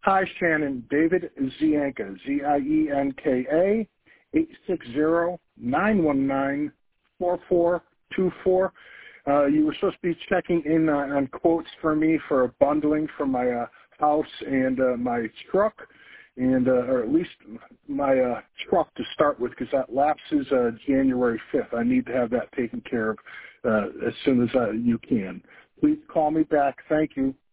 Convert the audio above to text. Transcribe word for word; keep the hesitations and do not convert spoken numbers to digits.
Hi, Shannon. David Zienka, Z I E N K A, eight six zero, nine one nine, four four two four. Uh, you were supposed to be checking in uh, on quotes for me for bundling for my uh, house and uh, my truck, and uh, or at least my uh, truck to start with, because that lapses uh, January fifth. I need to have that taken care of uh, as soon as uh, you can. Please call me back. Thank you.